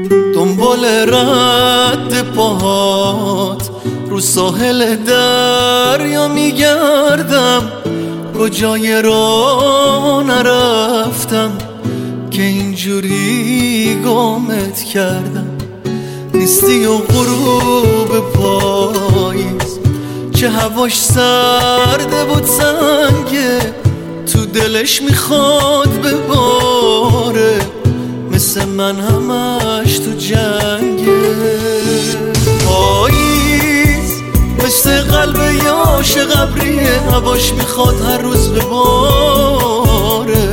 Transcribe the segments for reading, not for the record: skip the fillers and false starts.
دنبال رد پاهات رو ساحل دریا میگردم، کجای راه نرفتم که اینجوری گمت کردم. نیستی و غروب پاییز چه هواش سرده بود سنگه، تو دلش میخواد بباره، مثل من همش تو جنگه. پاییز مثل قلب یه عاشق ابریه، هواش میخواد هر روز بباره.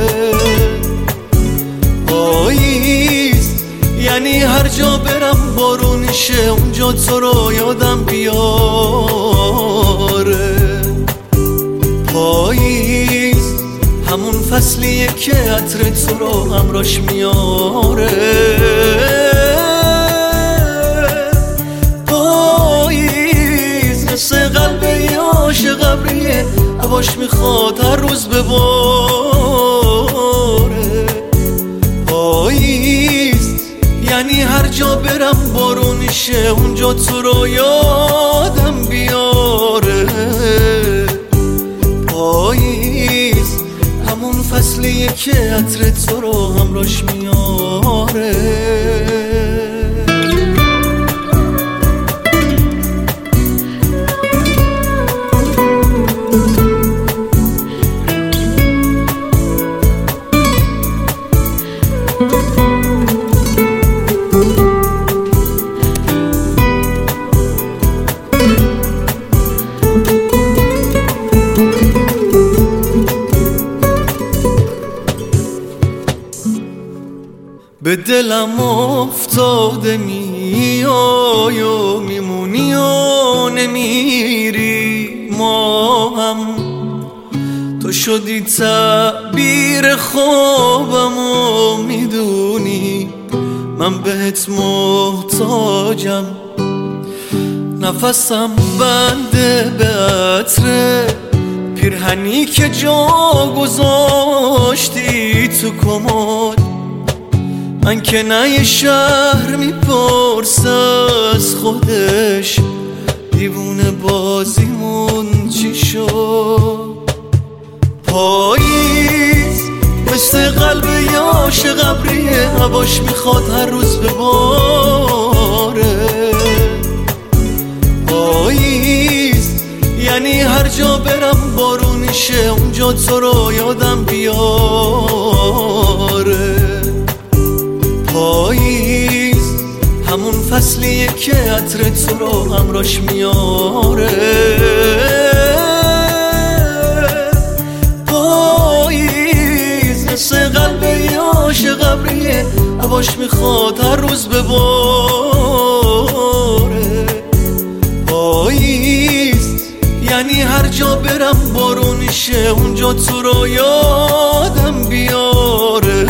پاییز یعنی هر جا برم بارونشه، اونجا تو رو یادم بیاره. پاییز همون فصلیه که عطر تو رو همراش میاره. پاییز مثل قلب یه عاشق ابریه، هواش میخواد هر روز بباره. پاییز یعنی هر جا برم بارونشه، اونجا تو رو یادم بیاره. پاییز همون فصلیه که عطر تو رو همراش میاره. به دلم افتاده میای و میمونی و نمیری، ما هم تو شدی تعبیر خوابم و میدونی من بهت محتاجم. نفسم بنده به عطر پیرهنی که جا گذاشتی تو کمد. من که نه یه شهر میپرسه از خودش، دیوونه بازیمون چی شد. پاییز مثل قلب یه عاشق ابریه، هواش میخواد هر روز بباره. پاییز یعنی هر جا برم بارونشه، اونجا تو رو یادم بیاره. پاییز همون فصلیه که عطر تو رو همراش میاره. پاییز مثل قلب یه عاشق ابریه، هواش میخواد هر روز بباره. پاییز یعنی هر جا برم بارونشه، اونجا تو رو یادم بیاره.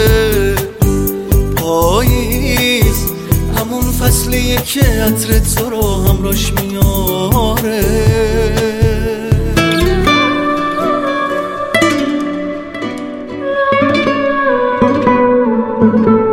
پاییز همون فصلیه که عطر تو رو همراش میاره.